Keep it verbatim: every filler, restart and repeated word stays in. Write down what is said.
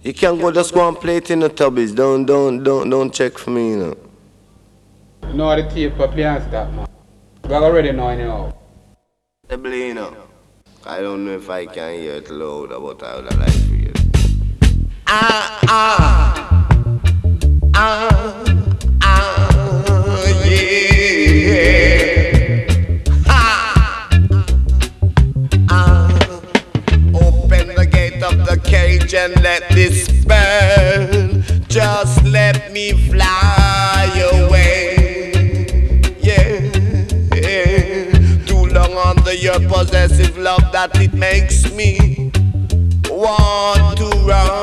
You can go just go and play it in the tubbies. Don't, don't, don't, don't check for me, you know. No, the tape for play and stop, man. We already know anyhow. You know. I don't know if I can hear it loud, but I would like to hear it. Ah, ah, ah, ah, yeah. Ha, ah. Open the gate of the cage and let this burn. Just let me fly away. Yeah, yeah. Too long under your possessive love that it makes me want to run